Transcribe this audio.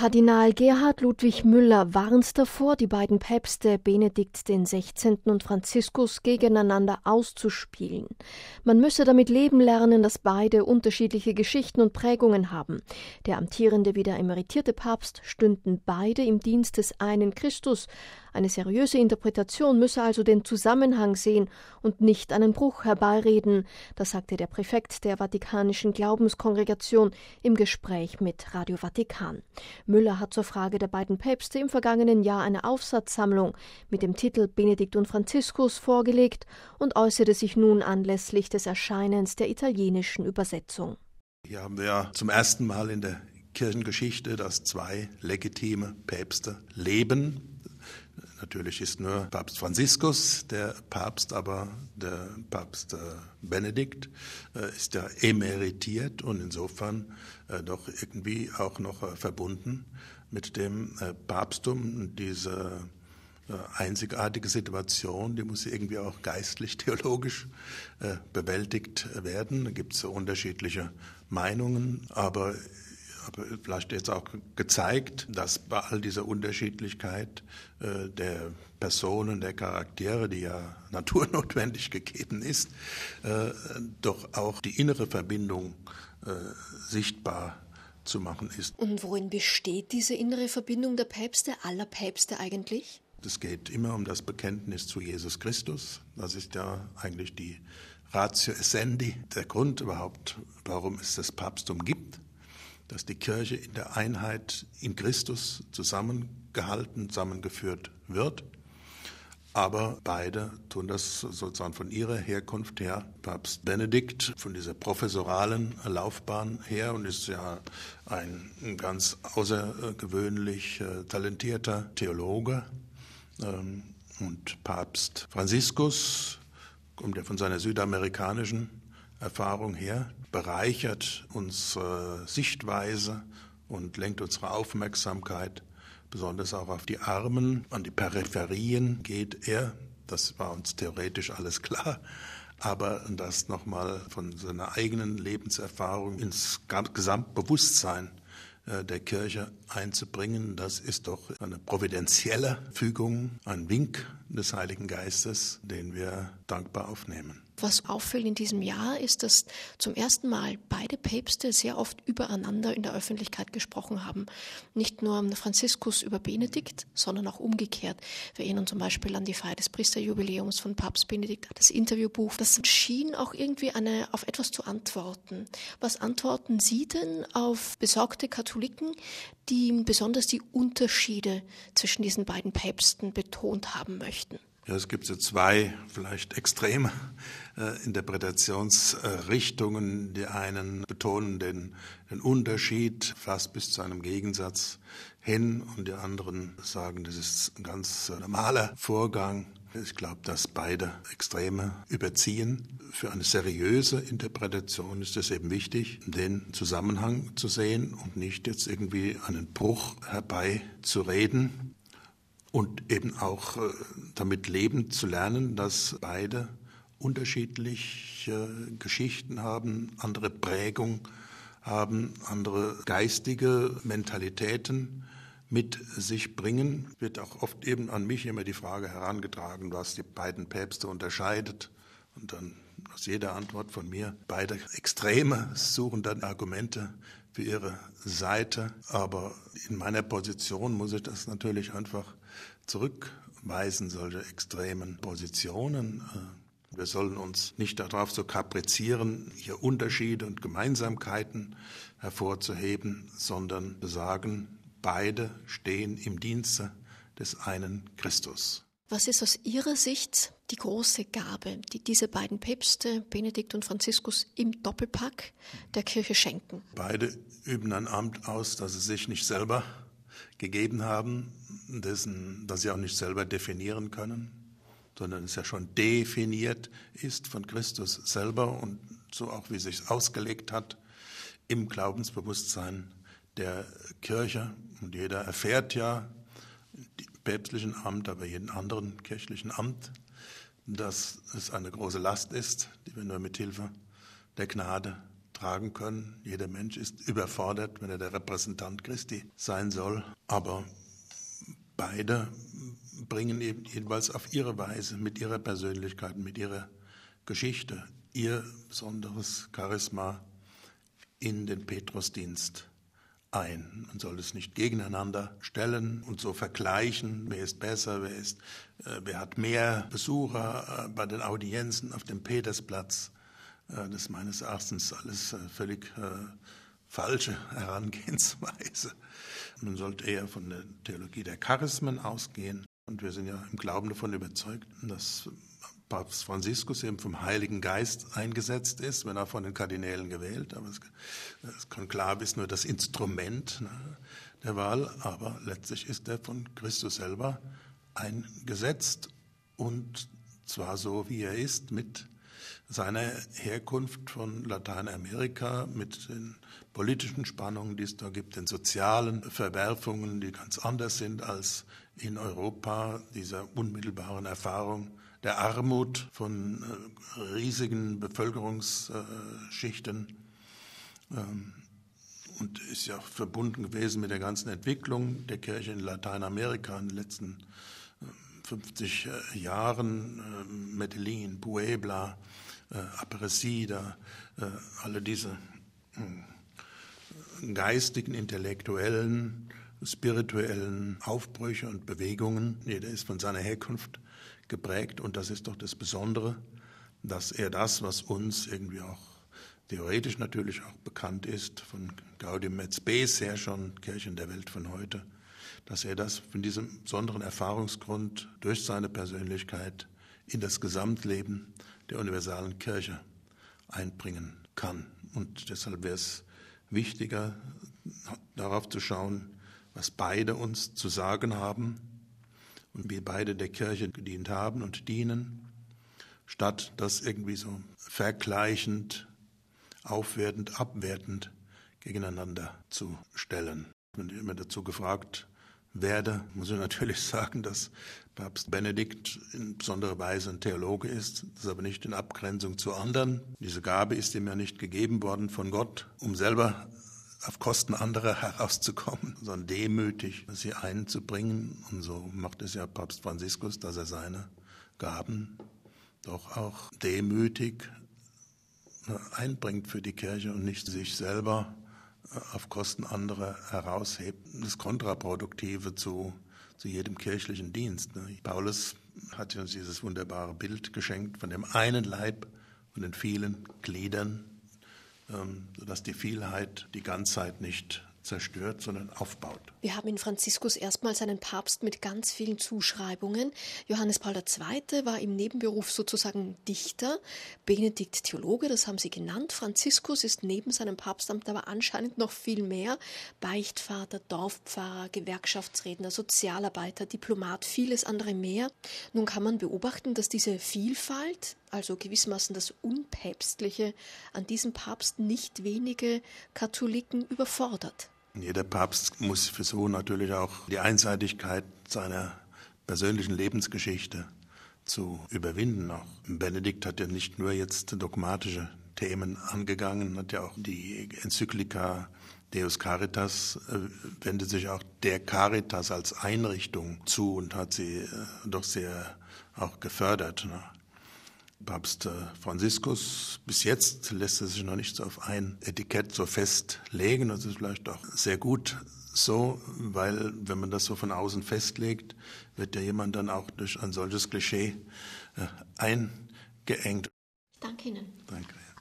Kardinal Gerhard Ludwig Müller warnt davor, die beiden Päpste Benedikt XVI. Und Franziskus gegeneinander auszuspielen. Man müsse damit leben lernen, dass beide unterschiedliche Geschichten und Prägungen haben. Der amtierende wie der emeritierte Papst stünden beide im Dienst des einen Christus. Eine seriöse Interpretation müsse also den Zusammenhang sehen und nicht einen Bruch herbeireden, das sagte der Präfekt der Vatikanischen Glaubenskongregation im Gespräch mit Radio Vatikan. Müller hat zur Frage der beiden Päpste im vergangenen Jahr eine Aufsatzsammlung mit dem Titel Benedikt und Franziskus vorgelegt und äußerte sich nun anlässlich des Erscheinens der italienischen Übersetzung. Hier haben wir zum ersten Mal in der Kirchengeschichte, dass zwei legitime Päpste leben. Natürlich ist nur Papst Franziskus der Papst, aber der Papst Benedikt ist ja emeritiert und insofern doch irgendwie auch noch verbunden mit dem Papsttum. Diese einzigartige Situation, die muss irgendwie auch geistlich-theologisch bewältigt werden. Da gibt es so unterschiedliche Meinungen, aber vielleicht jetzt auch gezeigt, dass bei all dieser Unterschiedlichkeit der Personen, der Charaktere, die ja naturnotwendig gegeben ist, doch auch die innere Verbindung sichtbar zu machen ist. Und worin besteht diese innere Verbindung der Päpste, aller Päpste eigentlich? Es geht immer um das Bekenntnis zu Jesus Christus. Das ist ja eigentlich die Ratio Essendi, der Grund überhaupt, warum es das Papsttum gibt. Dass die Kirche in der Einheit in Christus zusammengehalten, zusammengeführt wird. Aber beide tun das sozusagen von ihrer Herkunft her. Papst Benedikt von dieser professoralen Laufbahn her und ist ja ein ganz außergewöhnlich talentierter Theologe. Und Papst Franziskus kommt ja von seiner südamerikanischen Erfahrung her, bereichert unsere Sichtweise und lenkt unsere Aufmerksamkeit besonders auch auf die Armen, an die Peripherien geht er. Das war uns theoretisch alles klar, aber das nochmal von seiner eigenen Lebenserfahrung ins Gesamtbewusstsein der Kirche einzubringen, das ist doch eine providentielle Fügung, ein Wink des Heiligen Geistes, den wir dankbar aufnehmen. Was auffällt in diesem Jahr ist, dass zum ersten Mal beide Päpste sehr oft übereinander in der Öffentlichkeit gesprochen haben. Nicht nur Franziskus über Benedikt, sondern auch umgekehrt. Wir erinnern zum Beispiel an die Feier des Priesterjubiläums von Papst Benedikt, das Interviewbuch. Das schien auch irgendwie auf etwas zu antworten. Was antworten Sie denn auf besorgte Katholiken, die besonders die Unterschiede zwischen diesen beiden Päpsten betont haben möchten? Ja, es gibt so zwei vielleicht extreme Interpretationsrichtungen. Die einen betonen den Unterschied fast bis zu einem Gegensatz hin und die anderen sagen, das ist ein ganz normaler Vorgang. Ich glaube, dass beide Extreme überziehen. Für eine seriöse Interpretation ist es eben wichtig, den Zusammenhang zu sehen und nicht jetzt irgendwie einen Bruch herbeizureden. Und eben auch damit leben zu lernen, dass beide unterschiedliche Geschichten haben, andere Prägung haben, andere geistige Mentalitäten mit sich bringen. Wird auch oft eben an mich immer die Frage herangetragen, was die beiden Päpste unterscheidet. Und dann aus jeder Antwort von mir, beide Extreme suchen dann Argumente für ihre Seite. Aber in meiner Position muss ich das natürlich einfach zurückweisen, solche extremen Positionen. Wir sollen uns nicht darauf so kaprizieren, hier Unterschiede und Gemeinsamkeiten hervorzuheben, sondern sagen, beide stehen im Dienste des einen Christus. Was ist aus Ihrer Sicht die große Gabe, die diese beiden Päpste, Benedikt und Franziskus, im Doppelpack der Kirche schenken? Beide üben ein Amt aus, das sie sich nicht selber gegeben haben, das sie auch nicht selber definieren können, sondern es ja schon definiert ist von Christus selber und so auch, wie es sich ausgelegt hat, im Glaubensbewusstsein der Kirche. Und jeder erfährt ja im päpstlichen Amt, aber jeden anderen kirchlichen Amt, dass es eine große Last ist, die wir nur mit Hilfe der Gnade tragen können. Jeder Mensch ist überfordert, wenn er der Repräsentant Christi sein soll. Aber beide bringen eben jeweils auf ihre Weise, mit ihrer Persönlichkeit, mit ihrer Geschichte, ihr besonderes Charisma in den Petrusdienst ein. Man soll es nicht gegeneinander stellen und so vergleichen, wer ist besser, wer hat mehr Besucher bei den Audienzen auf dem Petersplatz. Das ist meines Erachtens alles völlig falsche Herangehensweise. Man sollte eher von der Theologie der Charismen ausgehen. Und wir sind ja im Glauben davon überzeugt, dass Papst Franziskus eben vom Heiligen Geist eingesetzt ist, wenn auch von den Kardinälen gewählt. Aber das Konklave ist nur das Instrument der Wahl, aber letztlich ist er von Christus selber eingesetzt, und zwar so, wie er ist, mit seiner Herkunft von Lateinamerika, mit den politischen Spannungen, die es da gibt, den sozialen Verwerfungen, die ganz anders sind als in Europa, dieser unmittelbaren Erfahrung der Armut von riesigen Bevölkerungsschichten, und ist ja verbunden gewesen mit der ganzen Entwicklung der Kirche in Lateinamerika in den letzten 50 Jahren, Medellin, Puebla, Aparecida, alle diese geistigen, intellektuellen, spirituellen Aufbrüche und Bewegungen. Jeder ist von seiner Herkunft geprägt, und das ist doch das Besondere, dass er das, was uns irgendwie auch theoretisch natürlich auch bekannt ist, von Gaudium et Spes her schon, Kirchen der Welt von heute, dass er das von diesem besonderen Erfahrungsgrund durch seine Persönlichkeit in das Gesamtleben der universalen Kirche einbringen kann. Und deshalb wäre es wichtiger, darauf zu schauen, was beide uns zu sagen haben und wie beide der Kirche gedient haben und dienen, statt das irgendwie so vergleichend, aufwertend, abwertend gegeneinander zu stellen. Wenn ich immer dazu gefragt werde, muss ich natürlich sagen, dass Papst Benedikt in besonderer Weise ein Theologe ist, das aber nicht in Abgrenzung zu anderen. Diese Gabe ist ihm ja nicht gegeben worden von Gott, um selber auf Kosten anderer herauszukommen, sondern demütig sie einzubringen. Und so macht es ja Papst Franziskus, dass er seine Gaben doch auch demütig einbringt für die Kirche und nicht sich selber auf Kosten anderer heraushebt. Das ist kontraproduktive zu jedem kirchlichen Dienst. Paulus hat uns dieses wunderbare Bild geschenkt von dem einen Leib und den vielen Gliedern, sodass die Vielheit die Ganzheit nicht zerstört, sondern aufbaut. Wir haben in Franziskus erstmals einen Papst mit ganz vielen Zuschreibungen. Johannes Paul II. War im Nebenberuf sozusagen Dichter, Benedikt Theologe, das haben Sie genannt. Franziskus ist neben seinem Papstamt aber anscheinend noch viel mehr: Beichtvater, Dorfpfarrer, Gewerkschaftsredner, Sozialarbeiter, Diplomat, vieles andere mehr. Nun kann man beobachten, dass diese Vielfalt, also gewissermaßen das Unpäpstliche, an diesem Papst nicht wenige Katholiken überfordert. Jeder Papst muss versuchen, natürlich auch die Einseitigkeit seiner persönlichen Lebensgeschichte zu überwinden. Auch Benedikt hat ja nicht nur jetzt dogmatische Themen angegangen, hat ja auch die Enzyklika Deus Caritas, wendet sich auch der Caritas als Einrichtung zu und hat sie doch sehr auch gefördert. Papst Franziskus, bis jetzt lässt er sich noch nicht so auf ein Etikett so festlegen. Das ist vielleicht auch sehr gut so, weil wenn man das so von außen festlegt, wird ja jemand dann auch durch ein solches Klischee eingeengt. Danke Ihnen. Danke.